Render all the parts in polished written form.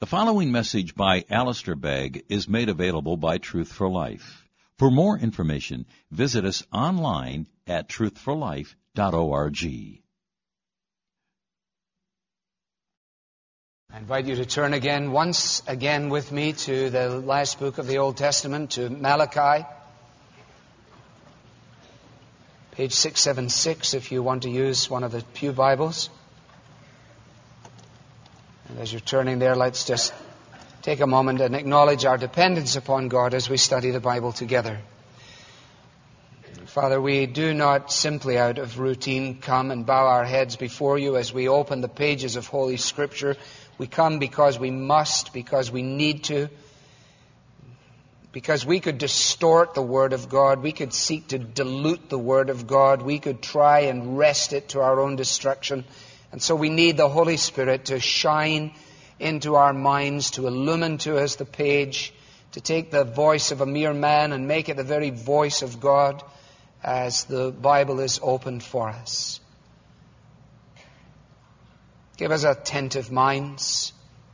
The following message by Alistair Begg is made available by Truth for Life. For more information, visit us online at truthforlife.org. I invite you to turn once again with me to the last book of the Old Testament, to Malachi. Page 676 if you want to use one of the Pew Bibles. And as you're turning there, let's just take a moment and acknowledge our dependence upon God as we study the Bible together. Father, we do not simply out of routine come and bow our heads before you as we open the pages of Holy Scripture. We come because we must, because we need to, because we could distort the Word of God. We could seek to dilute the Word of God. We could try and wrest it to our own destruction. And so we need the Holy Spirit to shine into our minds, to illumine to us the page, to take the voice of a mere man and make it the very voice of God as the Bible is opened for us. Give us attentive minds,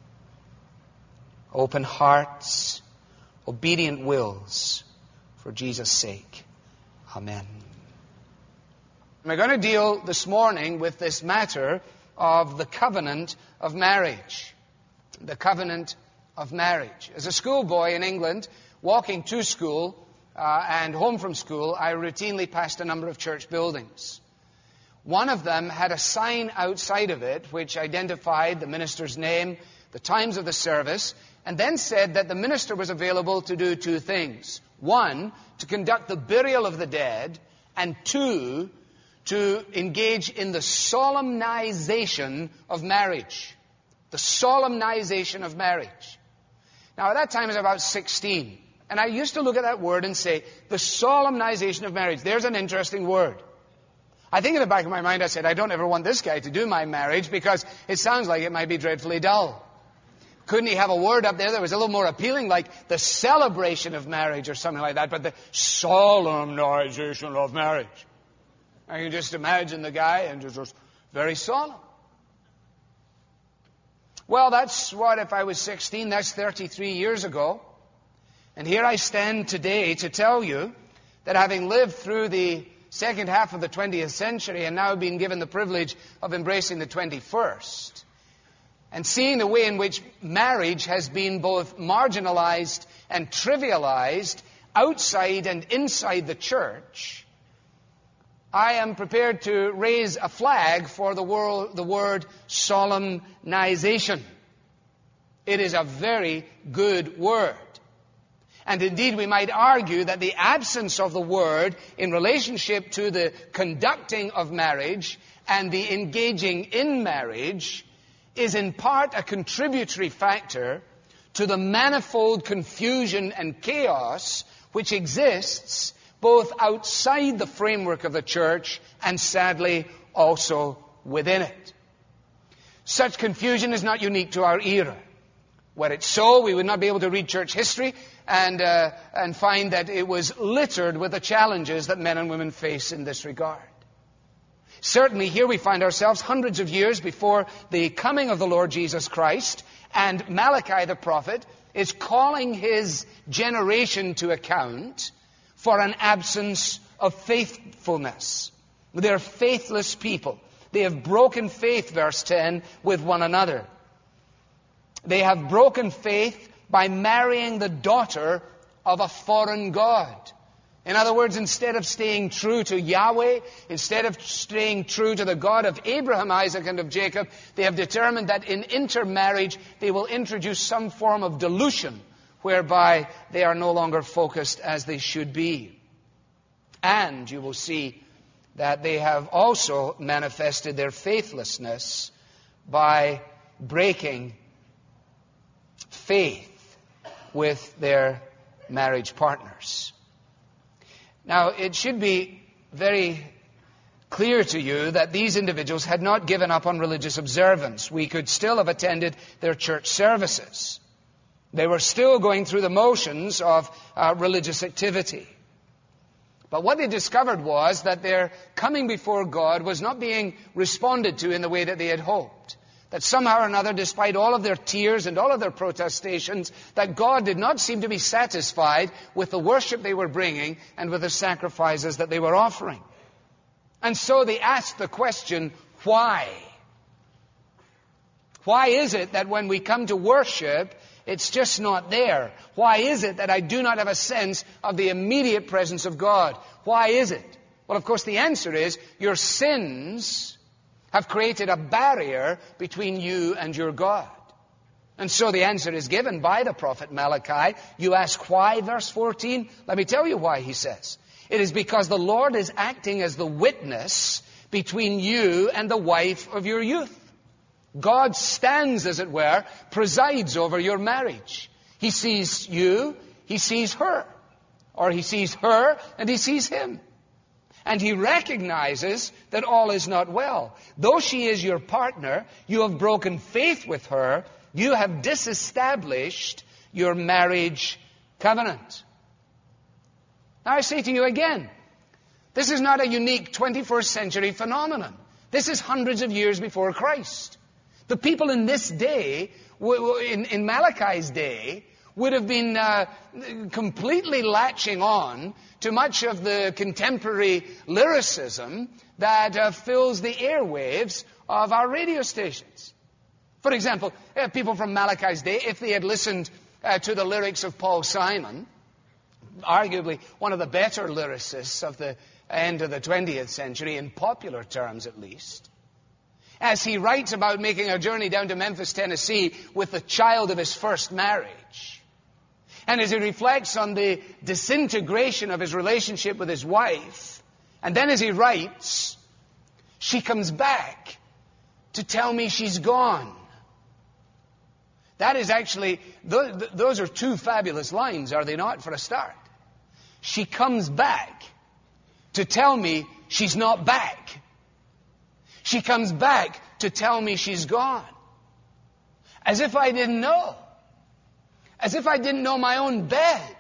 open hearts, obedient wills, for Jesus' sake. Amen. We're going to deal this morning with this matter of the covenant of marriage. The covenant of marriage. As a schoolboy in England, walking to school and home from school, I routinely passed a number of church buildings. One of them had a sign outside of it which identified the minister's name, the times of the service, and then said that the minister was available to do two things. One, to conduct the burial of the dead, and two, to engage in the solemnization of marriage. The solemnization of marriage. Now, at that time I was about 16. And I used to look at that word and say, the solemnization of marriage. There's an interesting word. I think in the back of my mind I said, I don't ever want this guy to do my marriage because it sounds like it might be dreadfully dull. Couldn't he have a word up there that was a little more appealing, like the celebration of marriage or something like that, but the solemnization of marriage? I can just imagine the guy and just very solemn. Well, that's what, if I was 16, that's 33 years ago. And here I stand today to tell you that having lived through the second half of the 20th century and now being given the privilege of embracing the 21st, and seeing the way in which marriage has been both marginalized and trivialized outside and inside the church, I am prepared to raise a flag for the word solemnization. It is a very good word. And indeed, we might argue that the absence of the word in relationship to the conducting of marriage and the engaging in marriage is in part a contributory factor to the manifold confusion and chaos which exists both outside the framework of the church and, sadly, also within it. Such confusion is not unique to our era. Were it so, we would not be able to read church history and find that it was littered with the challenges that men and women face in this regard. Certainly, here we find ourselves hundreds of years before the coming of the Lord Jesus Christ, and Malachi the prophet is calling his generation to account for an absence of faithfulness. They're faithless people. They have broken faith, verse 10, with one another. They have broken faith by marrying the daughter of a foreign god. In other words, instead of staying true to Yahweh, instead of staying true to the God of Abraham, Isaac, and of Jacob, they have determined that in intermarriage they will introduce some form of dilution whereby they are no longer focused as they should be. And you will see that they have also manifested their faithlessness by breaking faith with their marriage partners. Now, it should be very clear to you that these individuals had not given up on religious observance. We could still have attended their church services. They were still going through the motions of religious activity. But what they discovered was that their coming before God was not being responded to in the way that they had hoped. That somehow or another, despite all of their tears and all of their protestations, that God did not seem to be satisfied with the worship they were bringing and with the sacrifices that they were offering. And so they asked the question, why? Why is it that when we come to worship, it's just not there? Why is it that I do not have a sense of the immediate presence of God? Why is it? Well, of course, the answer is your sins have created a barrier between you and your God. And so the answer is given by the prophet Malachi. You ask why, verse 14? Let me tell you why, he says. It is because the Lord is acting as the witness between you and the wife of your youth. God stands, as it were, presides over your marriage. He sees you, he sees her. Or he sees her and he sees him. And he recognizes that all is not well. Though she is your partner, you have broken faith with her. You have disestablished your marriage covenant. Now I say to you again, this is not a unique 21st century phenomenon. This is hundreds of years before Christ. The people in this day, in Malachi's day, would have been completely latching on to much of the contemporary lyricism that fills the airwaves of our radio stations. For example, people from Malachi's day, if they had listened to the lyrics of Paul Simon, arguably one of the better lyricists of the end of the 20th century, in popular terms at least, as he writes about making a journey down to Memphis, Tennessee with the child of his first marriage, and as he reflects on the disintegration of his relationship with his wife, and then as he writes, she comes back to tell me she's gone. That is actually, those are two fabulous lines, are they not, for a start? She comes back to tell me she's not back. She comes back to tell me she's gone. As if I didn't know. As if I didn't know my own bed.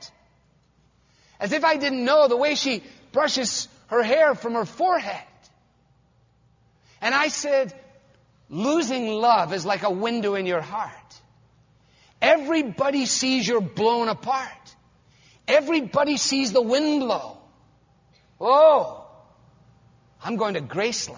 As if I didn't know the way she brushes her hair from her forehead. And I said, losing love is like a window in your heart. Everybody sees you're blown apart. Everybody sees the wind blow. Oh, I'm going to Graceland.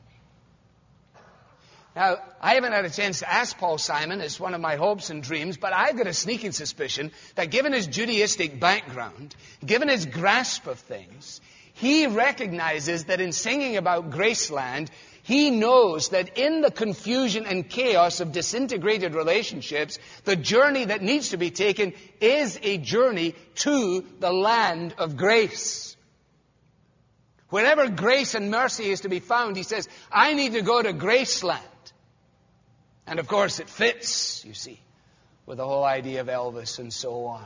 Now, I haven't had a chance to ask Paul Simon. It's one of my hopes and dreams, but I've got a sneaking suspicion that given his Judaistic background, given his grasp of things, he recognizes that in singing about Graceland, he knows that in the confusion and chaos of disintegrated relationships, the journey that needs to be taken is a journey to the land of grace. Wherever grace and mercy is to be found, he says, I need to go to Graceland. And of course it fits, you see, with the whole idea of Elvis and so on.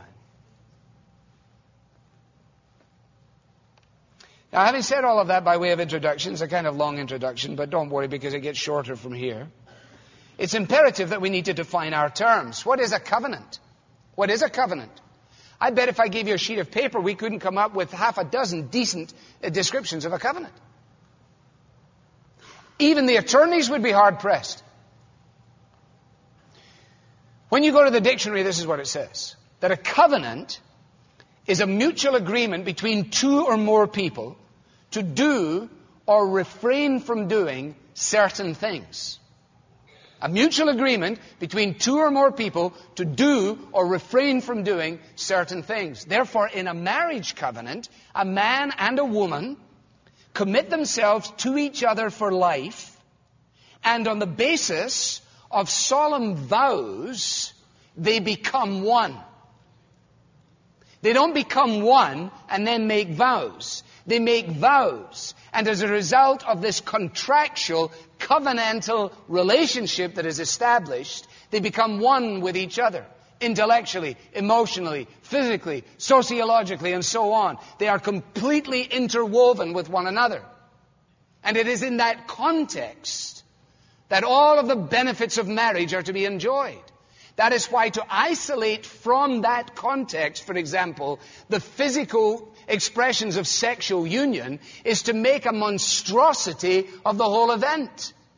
Now, having said all of that by way of introduction, it's a kind of long introduction, but don't worry because it gets shorter from here. It's imperative that we need to define our terms. What is a covenant? What is a covenant? I bet if I gave you a sheet of paper, we couldn't come up with half a dozen decent descriptions of a covenant. Even the attorneys would be hard-pressed. When you go to the dictionary, this is what it says. That a covenant is a mutual agreement between two or more people to do or refrain from doing certain things. A mutual agreement between two or more people to do or refrain from doing certain things. Therefore, in a marriage covenant, a man and a woman commit themselves to each other for life, and on the basis of solemn vows, they become one. They don't become one and then make vows. They make vows. And as a result of this contractual, covenantal relationship that is established, they become one with each other. Intellectually, emotionally, physically, sociologically, and so on. They are completely interwoven with one another. And it is in that context that all of the benefits of marriage are to be enjoyed. That is why to isolate from that context, for example, the physical expressions of sexual union is to make a monstrosity of the whole event.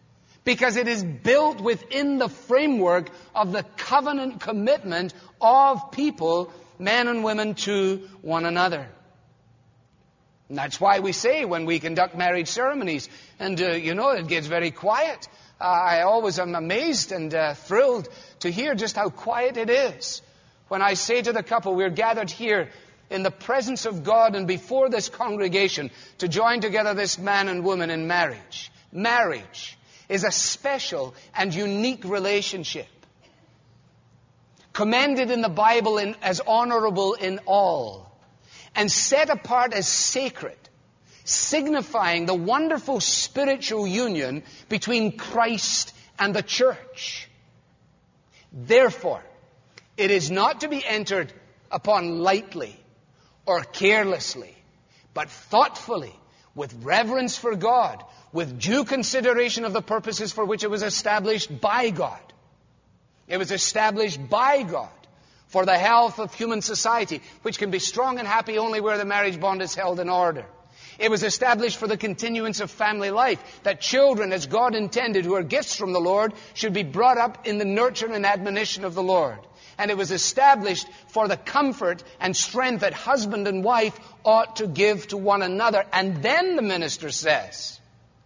because it is built within the framework of the covenant commitment of people, men and women, to one another. And that's why we say when we conduct marriage ceremonies, and it gets very quiet. I always am amazed and thrilled to hear just how quiet it is. When I say to the couple, we're gathered here in the presence of God and before this congregation to join together this man and woman in marriage. Marriage is a special and unique relationship, commended in the Bible as honorable in all, and set apart as sacred, signifying the wonderful spiritual union between Christ and the church. Therefore, it is not to be entered upon lightly or carelessly, but thoughtfully, with reverence for God, with due consideration of the purposes for which it was established by God. It was established by God for the health of human society, which can be strong and happy only where the marriage bond is held in order. It was established for the continuance of family life, that children, as God intended, who are gifts from the Lord, should be brought up in the nurture and admonition of the Lord. And it was established for the comfort and strength that husband and wife ought to give to one another. And then the minister says,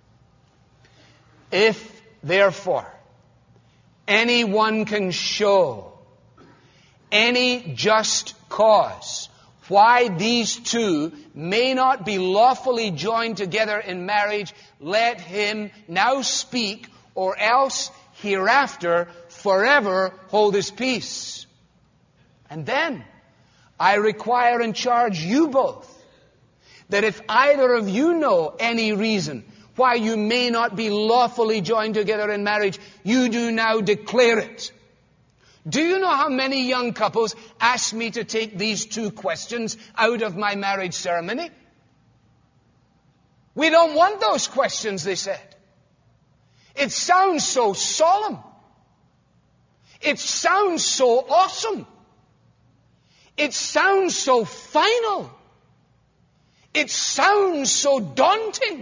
if, therefore, anyone can show any just cause why these two may not be lawfully joined together in marriage, let him now speak, or else hereafter forever hold his peace. And then I require and charge you both that if either of you know any reason why you may not be lawfully joined together in marriage, you do now declare it. Do you know how many young couples ask me to take these two questions out of my marriage ceremony? We don't want those questions, they said. It sounds so solemn. It sounds so awesome. It sounds so final. It sounds so daunting.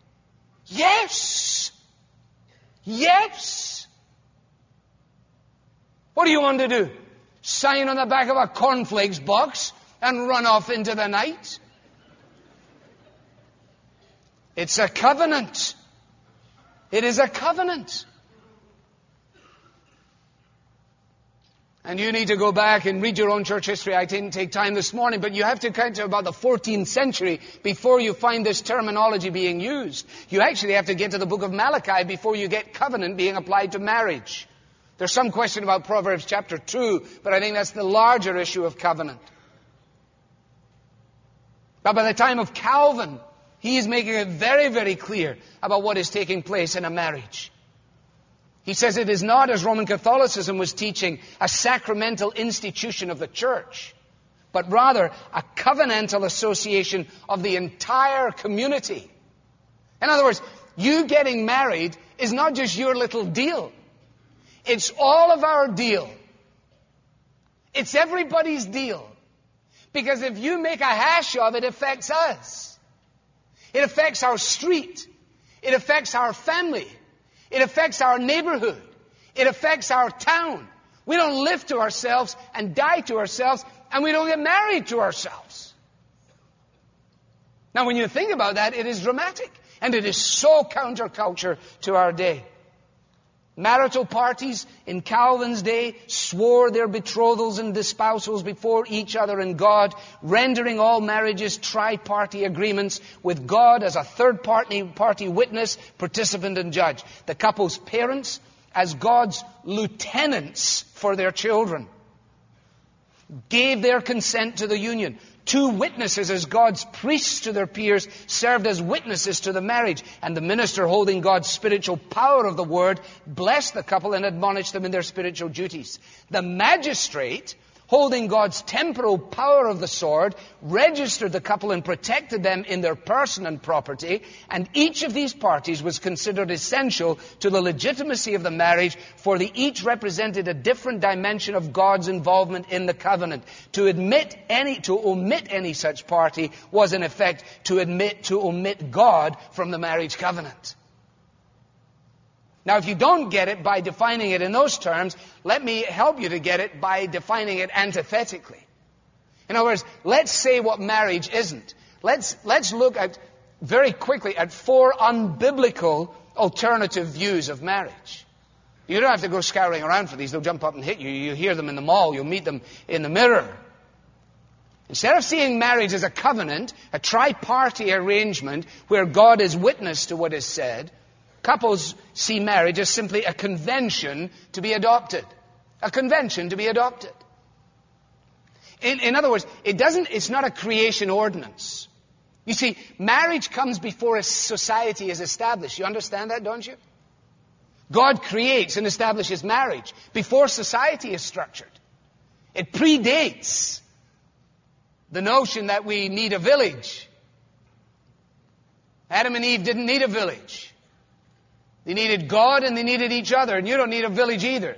Yes. Yes. What do you want to do? Sign on the back of a cornflakes box and run off into the night? It's a covenant. It is a covenant. And you need to go back and read your own church history. I didn't take time this morning, but you have to count to about the 14th century before you find this terminology being used. You actually have to get to the book of Malachi before you get covenant being applied to marriage. There's some question about Proverbs chapter 2, but I think that's the larger issue of covenant. But by the time of Calvin, he is making it very, very clear about what is taking place in a marriage. He says it is not, as Roman Catholicism was teaching, a sacramental institution of the church, but rather a covenantal association of the entire community. In other words, you getting married is not just your little deal. It's all of our deal. It's everybody's deal. Because if you make a hash of it, it affects us. It affects our street. It affects our family. It affects our neighborhood. It affects our town. We don't live to ourselves and die to ourselves, and we don't get married to ourselves. Now, when you think about that, it is dramatic. And it is so counterculture to our day. Marital parties in Calvin's day swore their betrothals and espousals before each other and God, rendering all marriages tri-party agreements with God as a third-party witness, participant, and judge. The couple's parents as God's lieutenants for their children gave their consent to the union. Two witnesses as God's priests to their peers served as witnesses to the marriage. And the minister, holding God's spiritual power of the word, blessed the couple and admonished them in their spiritual duties. The magistrate, holding God's temporal power of the sword, registered the couple and protected them in their person and property. And each of these parties was considered essential to the legitimacy of the marriage, for they each represented a different dimension of God's involvement in the covenant. To omit any such party was in effect to omit God from the marriage covenant. Now, if you don't get it by defining it in those terms, let me help you to get it by defining it antithetically. In other words, let's say what marriage isn't. Let's look at, very quickly, at 4 unbiblical alternative views of marriage. You don't have to go scouring around for these. They'll jump up and hit you. You hear them in the mall. You'll meet them in the mirror. Instead of seeing marriage as a covenant, a tri-party arrangement where God is witness to what is said, couples see marriage as simply a convention to be adopted. A convention to be adopted. In other words, it's not a creation ordinance. You see, marriage comes before a society is established. You understand that, don't you? God creates and establishes marriage before society is structured. It predates the notion that we need a village. Adam and Eve didn't need a village. They needed God and they needed each other, and you don't need a village either.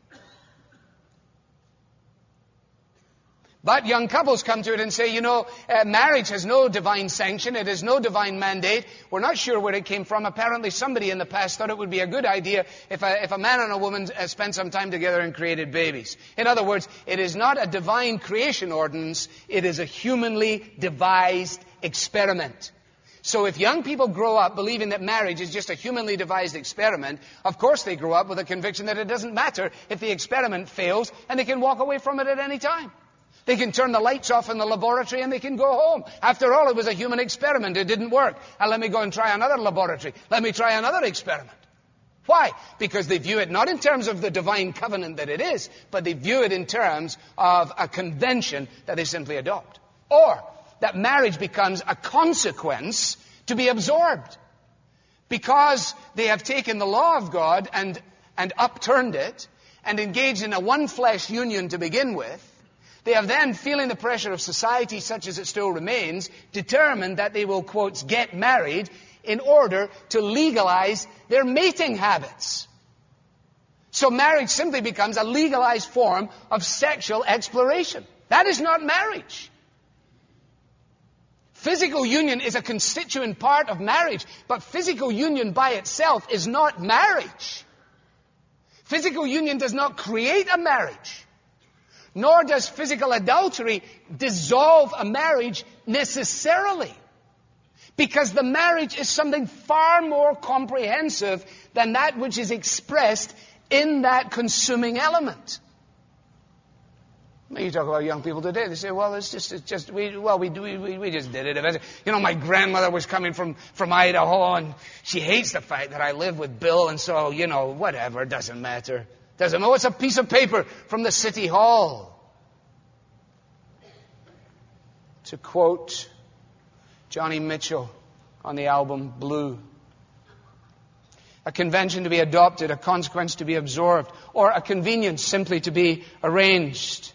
But young couples come to it and say, marriage has no divine sanction. It has no divine mandate. We're not sure where it came from. Apparently somebody in the past thought it would be a good idea if a man and a woman spent some time together and created babies. In other words, it is not a divine creation ordinance. It is a humanly devised experiment. So if young people grow up believing that marriage is just a humanly devised experiment, of course they grow up with a conviction that it doesn't matter if the experiment fails, and they can walk away from it at any time. They can turn the lights off in the laboratory and they can go home. After all, it was a human experiment. It didn't work. And let me go and try another laboratory. Let me try another experiment. Why? Because they view it not in terms of the divine covenant that it is, but they view it in terms of a convention that they simply adopt. Or that marriage becomes a consequence to be absorbed. Because they have taken the law of God and upturned it and engaged in a one-flesh union to begin with, they have then, feeling the pressure of society such as it still remains, determined that they will, quote, get married in order to legalize their mating habits. So marriage simply becomes a legalized form of sexual exploration. That is not marriage. Physical union is a constituent part of marriage, but physical union by itself is not marriage. Physical union does not create a marriage. Nor does physical adultery dissolve a marriage necessarily. Because the marriage is something far more comprehensive than that which is expressed in that consuming element. You talk about young people today, they say, well, we just did it. My grandmother was coming from Idaho, and she hates the fact that I live with Bill, and so, whatever, it doesn't matter. Doesn't matter. It's a piece of paper from the city hall. To quote Johnny Mitchell on the album Blue. A convention to be adopted, a consequence to be absorbed, or a convenience simply to be arranged.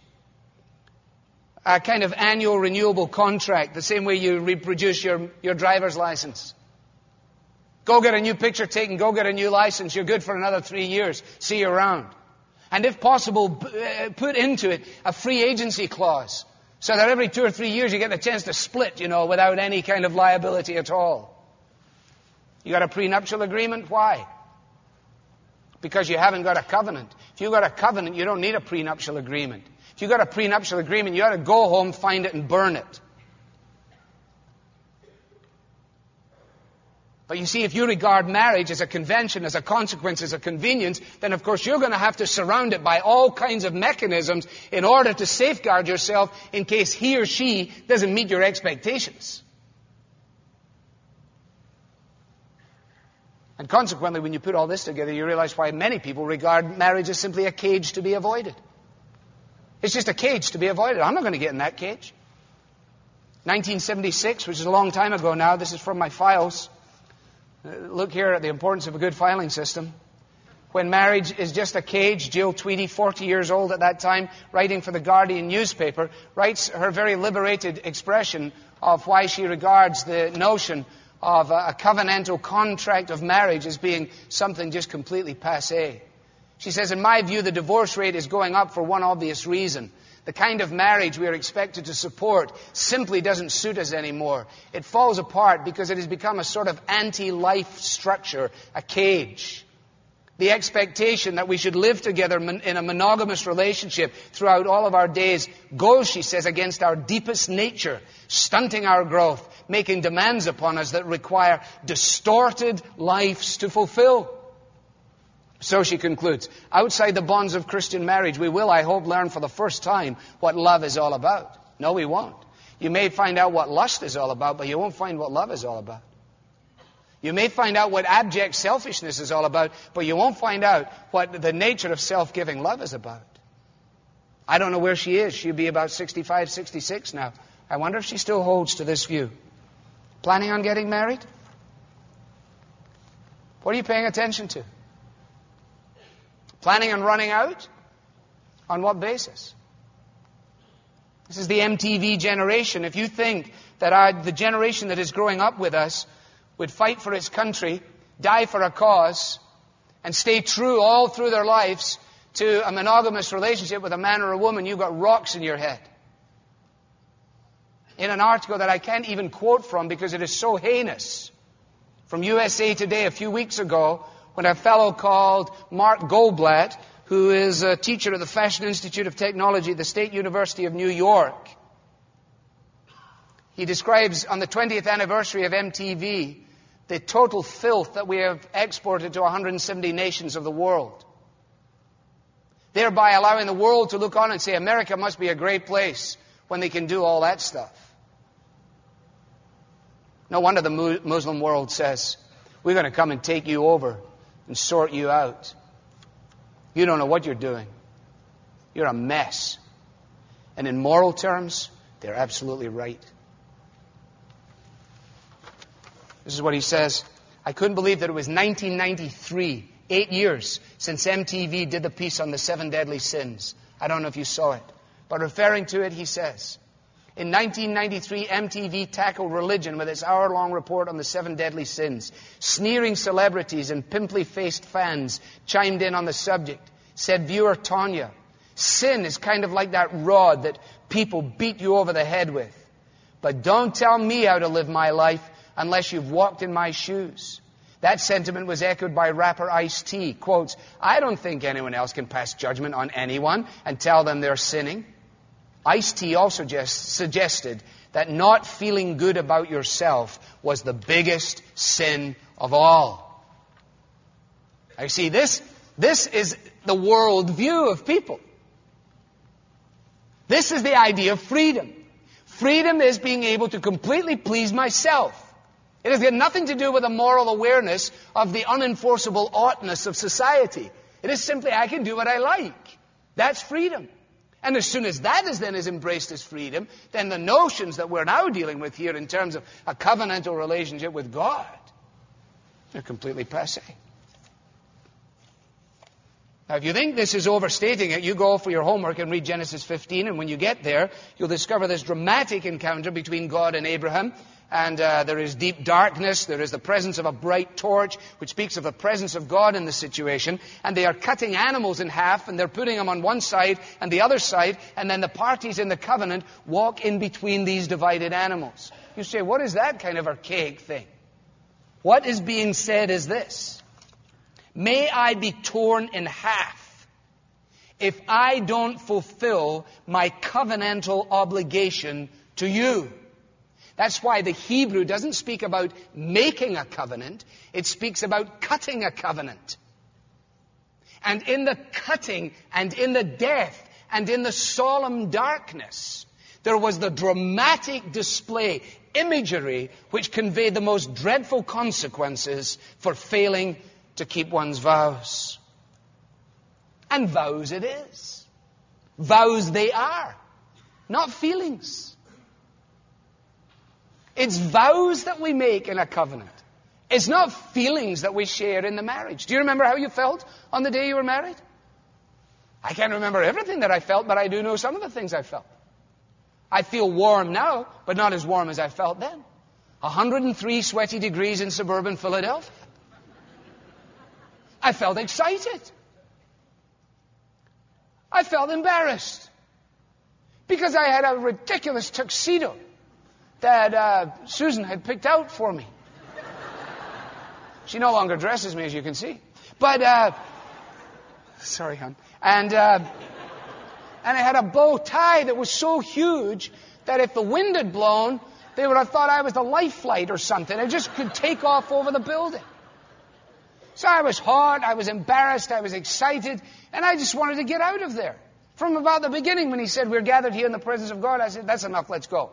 A kind of annual renewable contract, the same way you reproduce your driver's license. Go get a new picture taken, go get a new license, you're good for another 3 years. See you around. And if possible, put into it a free agency clause, so that every 2 or 3 years you get the chance to split, without any kind of liability at all. You got a prenuptial agreement? Why? Because you haven't got a covenant. If you've got a covenant, you don't need a prenuptial agreement. If you've got a prenuptial agreement, you ought to go home, find it, and burn it. But you see, if you regard marriage as a convention, as a consequence, as a convenience, then of course you're going to have to surround it by all kinds of mechanisms in order to safeguard yourself in case he or she doesn't meet your expectations. And consequently, when you put all this together, you realize why many people regard marriage as simply a cage to be avoided. It's just a cage to be avoided. I'm not going to get in that cage. 1976, which is a long time ago now, this is from my files. Look here at the importance of a good filing system. When marriage is just a cage, Jill Tweedy, 40 years old at that time, writing for the Guardian newspaper, writes her very liberated expression of why she regards the notion of a covenantal contract of marriage as being something just completely passé. She says, in my view, the divorce rate is going up for one obvious reason. The kind of marriage we are expected to support simply doesn't suit us anymore. It falls apart because it has become a sort of anti-life structure, a cage. The expectation that we should live together in a monogamous relationship throughout all of our days goes, she says, against our deepest nature, stunting our growth, making demands upon us that require distorted lives to fulfill. So she concludes, outside the bonds of Christian marriage, we will, I hope, learn for the first time what love is all about. No, we won't. You may find out what lust is all about, but you won't find what love is all about. You may find out what abject selfishness is all about, but you won't find out what the nature of self-giving love is about. I don't know where she is. She'll be about 65, 66 now. I wonder if she still holds to this view. Planning on getting married? What are you paying attention to? Planning on running out? On what basis? This is the MTV generation. If you think that the generation that is growing up with us would fight for its country, die for a cause, and stay true all through their lives to a monogamous relationship with a man or a woman, you've got rocks in your head. In an article that I can't even quote from because it is so heinous, from USA Today a few weeks ago, when a fellow called Mark Goldblatt, who is a teacher at the Fashion Institute of Technology at the State University of New York, he describes on the 20th anniversary of MTV the total filth that we have exported to 170 nations of the world, thereby allowing the world to look on and say, America must be a great place when they can do all that stuff. No wonder the Muslim world says, we're going to come and take you over and sort you out. You don't know what you're doing. You're a mess. And in moral terms, they're absolutely right. This is what he says. I couldn't believe that it was 1993, 8 years since MTV did the piece on the 7 deadly sins. I don't know if you saw it. But referring to it, he says, in 1993, MTV tackled religion with its hour-long report on the 7 deadly sins. Sneering celebrities and pimply-faced fans chimed in on the subject. Said viewer Tanya, sin is kind of like that rod that people beat you over the head with. But don't tell me how to live my life unless you've walked in my shoes. That sentiment was echoed by rapper Ice-T. Quotes, I don't think anyone else can pass judgment on anyone and tell them they're sinning. Ice-T also suggested that not feeling good about yourself was the biggest sin of all. I see, this is the world view of people. This is the idea of freedom. Freedom is being able to completely please myself. It has got nothing to do with a moral awareness of the unenforceable oughtness of society. It is simply, I can do what I like. That's freedom. And as soon as that is embraced as freedom, then the notions that we're now dealing with here in terms of a covenantal relationship with God are completely passé. Now, if you think this is overstating it, you go for your homework and read Genesis 15, and when you get there, you'll discover this dramatic encounter between God and Abraham. And there is deep darkness. There is the presence of a bright torch, which speaks of the presence of God in the situation. And they are cutting animals in half, and they're putting them on one side and the other side. And then the parties in the covenant walk in between these divided animals. You say, what is that kind of archaic thing? What is being said is this. May I be torn in half if I don't fulfill my covenantal obligation to you. That's why the Hebrew doesn't speak about making a covenant. It speaks about cutting a covenant. And in the cutting and in the death and in the solemn darkness, there was the dramatic display, imagery, which conveyed the most dreadful consequences for failing to keep one's vows. And vows it is. Vows they are, not feelings. It's vows that we make in a covenant. It's not feelings that we share in the marriage. Do you remember how you felt on the day you were married? I can't remember everything that I felt, but I do know some of the things I felt. I feel warm now, but not as warm as I felt then. 103 sweaty degrees in suburban Philadelphia. I felt excited. I felt embarrassed because I had a ridiculous tuxedo that Susan had picked out for me. She no longer dresses me, as you can see. But, sorry, hon. And it had a bow tie that was so huge that if the wind had blown, they would have thought I was the life flight or something. I just could take off over the building. So I was hot, I was embarrassed, I was excited, and I just wanted to get out of there. From about the beginning when he said, we're gathered here in the presence of God, I said, that's enough, let's go.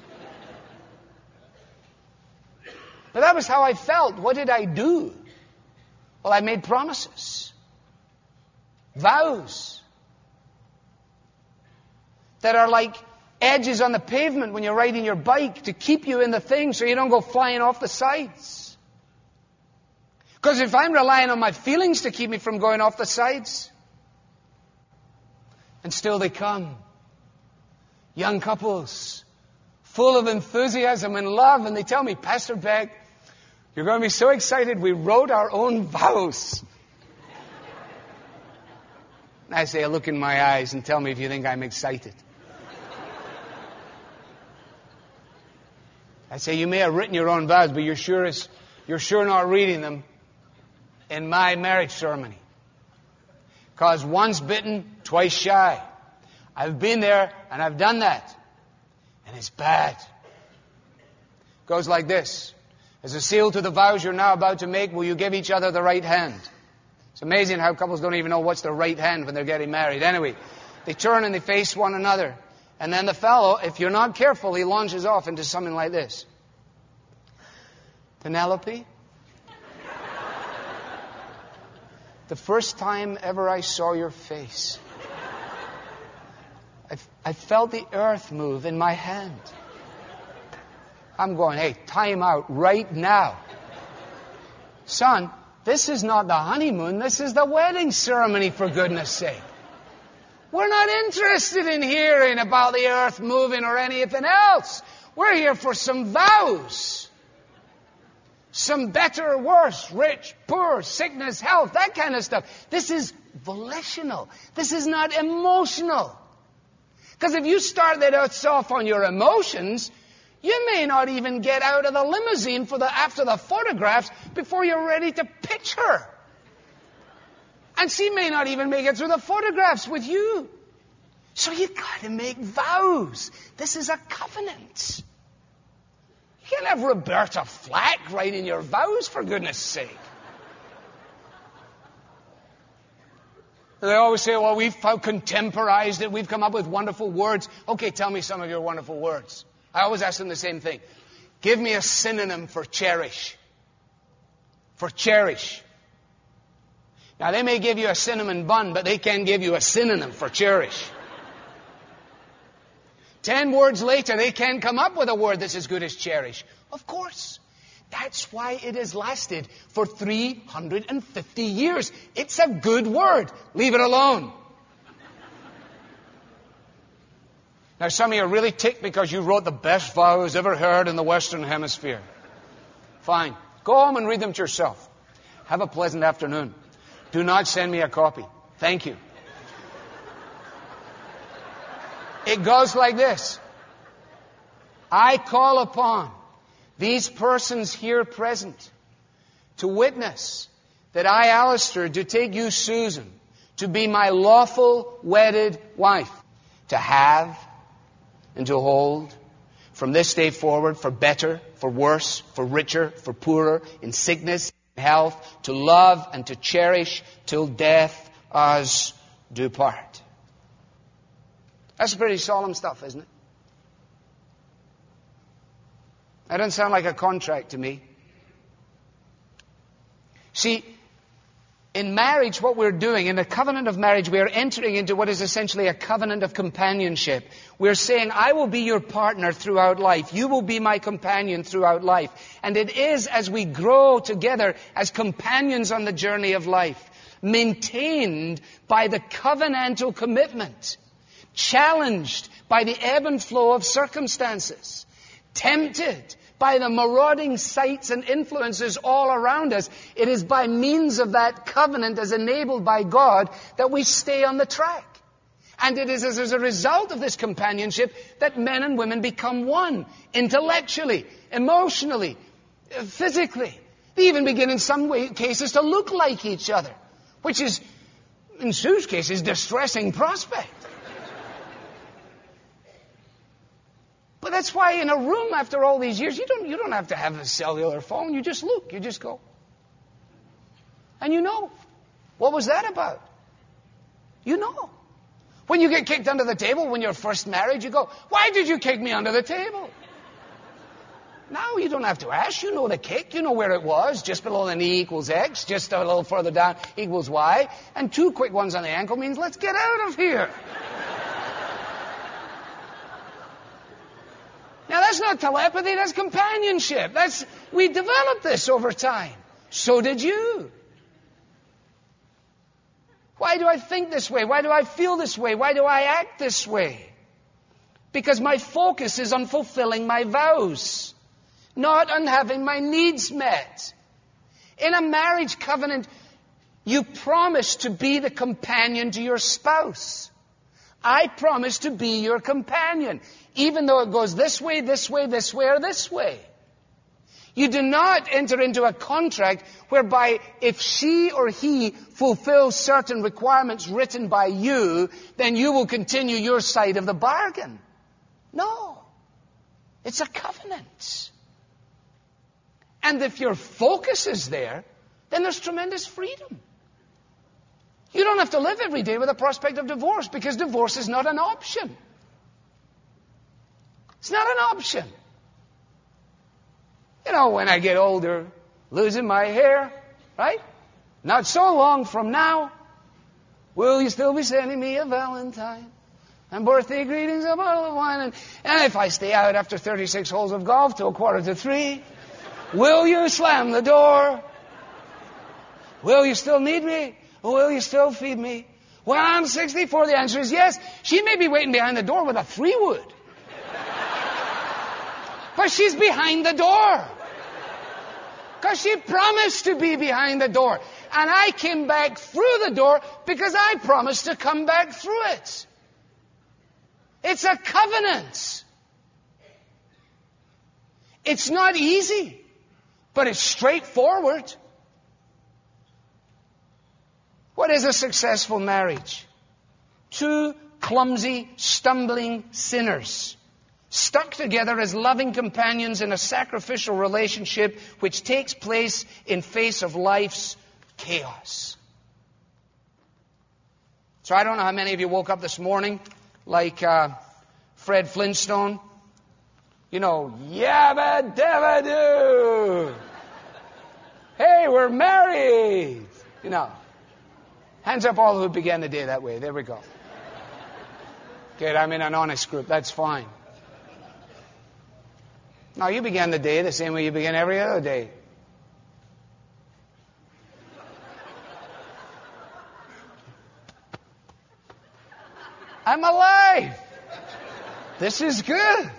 But that was how I felt. What did I do? Well, I made promises. Vows. That are like edges on the pavement when you're riding your bike to keep you in the thing so you don't go flying off the sides. Because if I'm relying on my feelings to keep me from going off the sides, and still they come. Young couples, full of enthusiasm and love, and they tell me, Pastor Begg, you're going to be so excited, we wrote our own vows. And I say, look in my eyes and tell me if you think I'm excited. I say, you may have written your own vows, but you're sure not reading them in my marriage ceremony. Because once bitten, twice shy. I've been there and I've done that. And it's bad. It goes like this. As a seal to the vows you're now about to make, will you give each other the right hand? It's amazing how couples don't even know what's the right hand when they're getting married. Anyway, they turn and they face one another. And then the fellow, if you're not careful, he launches off into something like this. Penelope, the first time ever I saw your face, I felt the earth move in my hand. I'm going, hey, time out right now. Son, this is not the honeymoon, this is the wedding ceremony, for goodness sake. We're not interested in hearing about the earth moving or anything else. We're here for some vows. Some better or worse, rich, poor, sickness, health, that kind of stuff. This is volitional. This is not emotional. Because if you start that off on your emotions, you may not even get out of the limousine after the photographs before you're ready to pitch her. And she may not even make it through the photographs with you. So you got to make vows. This is a covenant. You can't have Roberta Flack writing your vows, for goodness sake. They always say, well, we've contemporized it. We've come up with wonderful words. Okay, tell me some of your wonderful words. I always ask them the same thing. Give me a synonym for cherish. For cherish. Now, they may give you a cinnamon bun, but they can't give you a synonym for cherish. 10 words later, they can't come up with a word that's as good as cherish. Of course. That's why it has lasted for 350 years. It's a good word. Leave it alone. Now, some of you are really ticked because you wrote the best vows ever heard in the Western Hemisphere. Fine. Go home and read them to yourself. Have a pleasant afternoon. Do not send me a copy. Thank you. It goes like this. I call upon these persons here present to witness that I, Alistair, do take you, Susan, to be my lawful wedded wife, to have and to hold from this day forward, for better, for worse, for richer, for poorer, in sickness, in health, to love and to cherish till death us do part. That's pretty solemn stuff, isn't it? That doesn't sound like a contract to me. See, in marriage, what we're doing, in the covenant of marriage, we are entering into what is essentially a covenant of companionship. We're saying, I will be your partner throughout life. You will be my companion throughout life. And it is as we grow together as companions on the journey of life, maintained by the covenantal commitment, challenged by the ebb and flow of circumstances, tempted by the marauding sights and influences all around us. It is by means of that covenant, as enabled by God, that we stay on the track. And it is as a result of this companionship that men and women become one, intellectually, emotionally, physically. They even begin in some cases to look like each other, which is, in Sue's case, is a distressing prospect. But that's why in a room after all these years, you don't have to have a cellular phone. You just look. You just go. And you know. What was that about? You know. When you get kicked under the table when you're first married, you go, why did you kick me under the table? Now you don't have to ask. You know the kick. You know where it was. Just below the knee equals X. Just a little further down equals Y. And 2 quick ones on the ankle means let's get out of here. Now that's not telepathy. That's companionship. We developed this over time. So did you. Why do I think this way? Why do I feel this way? Why do I act this way? Because my focus is on fulfilling my vows, not on having my needs met. In a marriage covenant, you promise to be the companion to your spouse. I promise to be your companion, even though it goes this way, this way, this way, or this way. You do not enter into a contract whereby if she or he fulfills certain requirements written by you, then you will continue your side of the bargain. No. It's a covenant. And if your focus is there, then there's tremendous freedom. You don't have to live every day with a prospect of divorce because divorce is not an option. It's not an option. You know, when I get older, losing my hair, right? Not so long from now, will you still be sending me a Valentine? And birthday greetings, a bottle of wine. And if I stay out after 36 holes of golf till 2:45, will you slam the door? Will you still need me? Or will you still feed me? When I'm 64, the answer is yes. She may be waiting behind the door with a 3-wood. But she's behind the door. Because she promised to be behind the door. And I came back through the door because I promised to come back through it. It's a covenant. It's not easy, but it's straightforward. What is a successful marriage? 2 clumsy, stumbling sinners, stuck together as loving companions in a sacrificial relationship which takes place in face of life's chaos. So I don't know how many of you woke up this morning like Fred Flintstone. You know, yabba dabba doo. Hey, we're married. You know. Hands up all who began the day that way. There we go. Good, I'm in an honest group. That's fine. Now, you began the day the same way you begin every other day. I'm alive. This is good.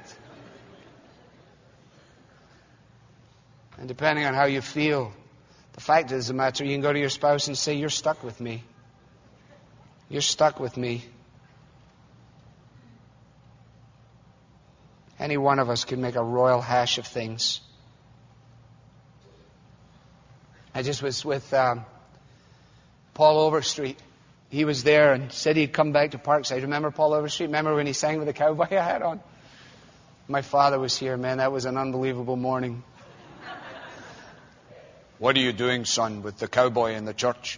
And depending on how you feel, the fact is the matter, you can go to your spouse and say, you're stuck with me. You're stuck with me. Any one of us could make a royal hash of things. I just was with Paul Overstreet. He was there and said he'd come back to Parkside. Remember Paul Overstreet? Remember when he sang with the cowboy hat on? My father was here, man. That was an unbelievable morning. What are you doing, son, with the cowboy in the church?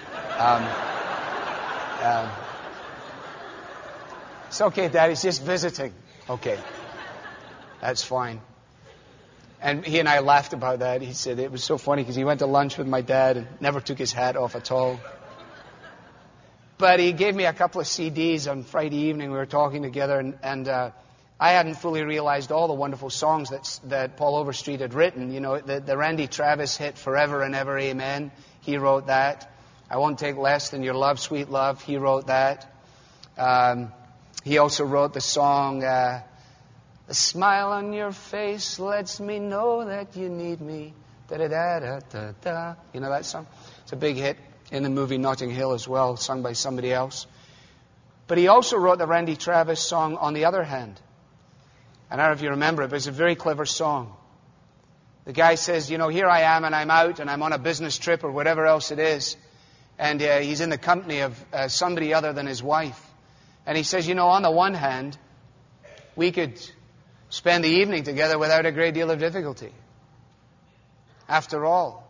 It's okay, Dad. He's just visiting. Okay. That's fine. And he and I laughed about that. He said it was so funny because he went to lunch with my dad and never took his hat off at all. But he gave me a couple of CDs on Friday evening. We were talking together, and I hadn't fully realized all the wonderful songs that Paul Overstreet had written. You know, the Randy Travis hit Forever and Ever, Amen. He wrote that. I Won't Take Less Than Your Love, Sweet Love. He wrote that. He also wrote the song, The Smile on Your Face Lets Me Know That You Need Me. Da-da-da-da-da-da. You know that song? It's a big hit in the movie Notting Hill as well, sung by somebody else. But he also wrote the Randy Travis song, On the Other Hand. And I don't know if you remember it, but it's a very clever song. The guy says, here I am and I'm out and I'm on a business trip or whatever else it is. And he's in the company of somebody other than his wife. And he says, on the one hand, we could spend the evening together without a great deal of difficulty. After all.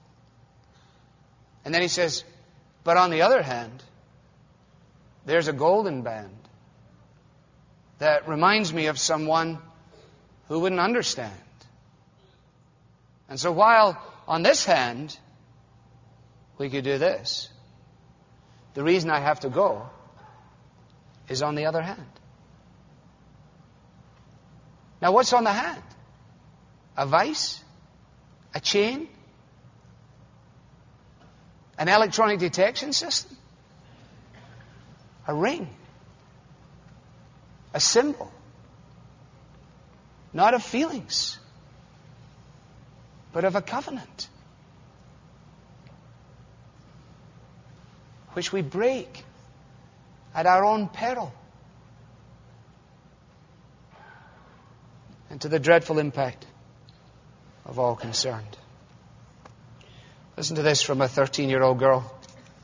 And then he says, but on the other hand, there's a golden band that reminds me of someone who wouldn't understand. And so while on this hand, we could do this, the reason I have to go is on the other hand. Now what's on the hand? A vice? A chain? An electronic detection system? A ring? A symbol? Not of feelings, but of a covenant, which we break at our own peril, and to the dreadful impact of all concerned. Listen to this from a 13-year-old girl.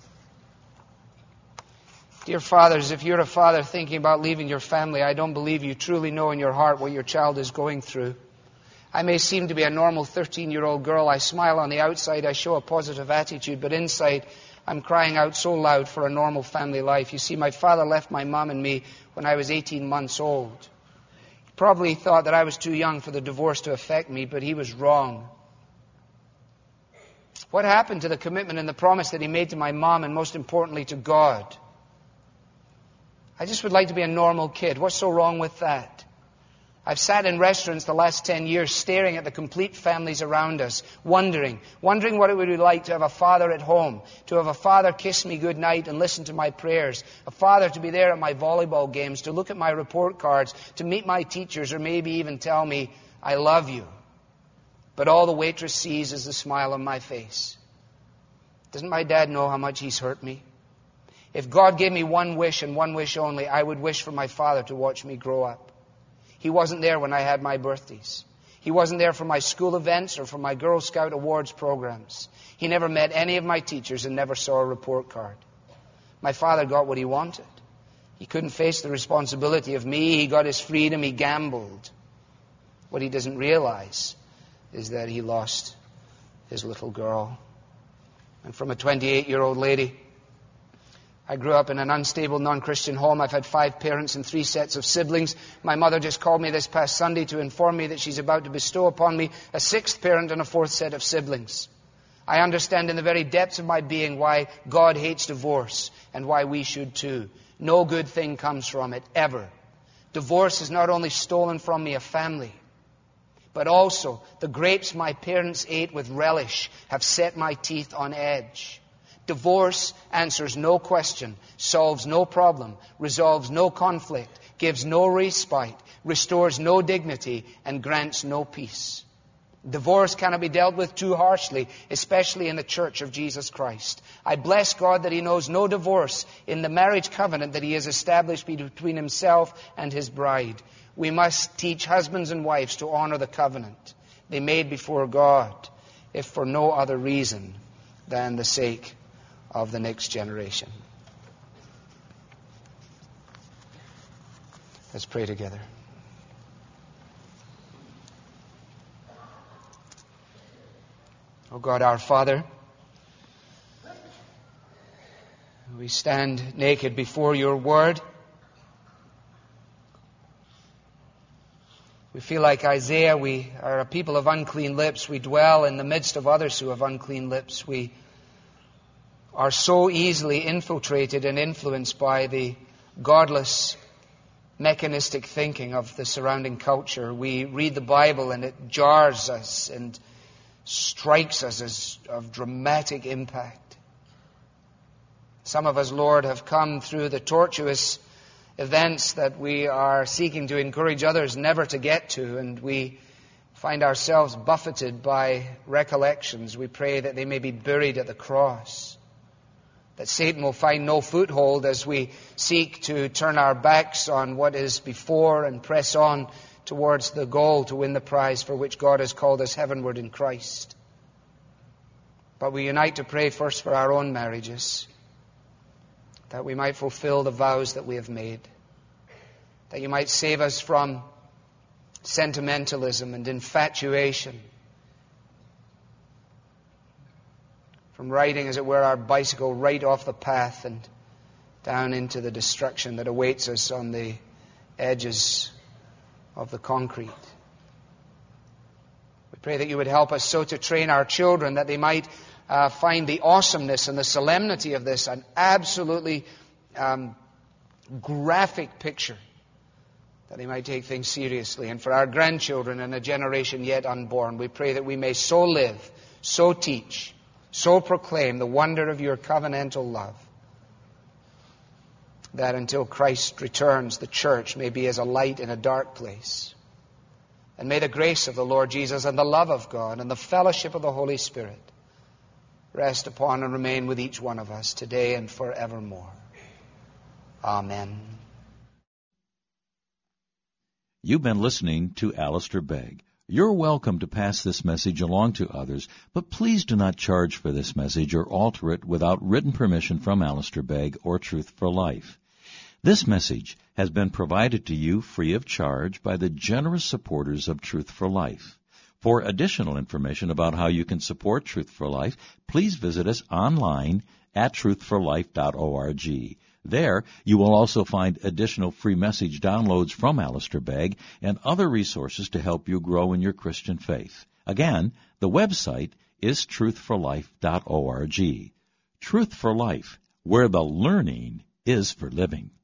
Dear fathers, if you're a father thinking about leaving your family, I don't believe you truly know in your heart what your child is going through. I may seem to be a normal 13-year-old girl. I smile on the outside. I show a positive attitude. But inside, I'm crying out so loud for a normal family life. You see, my father left my mom and me when I was 18 months old. He probably thought that I was too young for the divorce to affect me, but he was wrong. What happened to the commitment and the promise that he made to my mom and most importantly to God? I just would like to be a normal kid. What's so wrong with that? I've sat in restaurants the last 10 years staring at the complete families around us, wondering what it would be like to have a father at home, to have a father kiss me goodnight and listen to my prayers, a father to be there at my volleyball games, to look at my report cards, to meet my teachers, or maybe even tell me, I love you. But all the waitress sees is the smile on my face. Doesn't my dad know how much he's hurt me? If God gave me one wish and one wish only, I would wish for my father to watch me grow up. He wasn't there when I had my birthdays. He wasn't there for my school events or for my Girl Scout awards programs. He never met any of my teachers and never saw a report card. My father got what he wanted. He couldn't face the responsibility of me. He got his freedom. He gambled. What he doesn't realize is that he lost his little girl. And from a 28-year-old lady, I grew up in an unstable, non-Christian home. I've had 5 parents and 3 sets of siblings. My mother just called me this past Sunday to inform me that she's about to bestow upon me a 6th parent and a 4th set of siblings. I understand in the very depths of my being why God hates divorce and why we should too. No good thing comes from it, ever. Divorce has not only stolen from me a family, but also the grapes my parents ate with relish have set my teeth on edge. Divorce answers no question, solves no problem, resolves no conflict, gives no respite, restores no dignity, and grants no peace. Divorce cannot be dealt with too harshly, especially in the Church of Jesus Christ. I bless God that He knows no divorce in the marriage covenant that He has established between Himself and His bride. We must teach husbands and wives to honor the covenant they made before God, if for no other reason than the sake of the next generation. Let's pray together. Oh God, our Father, we stand naked before your word. We feel like Isaiah, we are a people of unclean lips. We dwell in the midst of others who have unclean lips. We are so easily infiltrated and influenced by the godless, mechanistic thinking of the surrounding culture. We read the Bible and it jars us and strikes us as of dramatic impact. Some of us, Lord, have come through the tortuous events that we are seeking to encourage others never to get to, and we find ourselves buffeted by recollections. We pray that they may be buried at the cross. that Satan will find no foothold as we seek to turn our backs on what is before and press on towards the goal to win the prize for which God has called us heavenward in Christ. But we unite to pray first for our own marriages, that we might fulfill the vows that we have made, that you might save us from sentimentalism and infatuation, from riding, as it were, our bicycle right off the path and down into the destruction that awaits us on the edges of the concrete. We pray that you would help us so to train our children that they might find the awesomeness and the solemnity of this an absolutely graphic picture, that they might take things seriously. And for our grandchildren and a generation yet unborn, we pray that we may so live, so teach, so proclaim the wonder of your covenantal love, that until Christ returns, the church may be as a light in a dark place. And may the grace of the Lord Jesus and the love of God and the fellowship of the Holy Spirit rest upon and remain with each one of us today and forevermore. Amen. You've been listening to Alistair Begg. You're welcome to pass this message along to others, but please do not charge for this message or alter it without written permission from Alistair Begg or Truth for Life. This message has been provided to you free of charge by the generous supporters of Truth for Life. For additional information about how you can support Truth for Life, please visit us online at truthforlife.org. There, you will also find additional free message downloads from Alistair Begg and other resources to help you grow in your Christian faith. Again, the website is truthforlife.org. Truth for Life, where the learning is for living.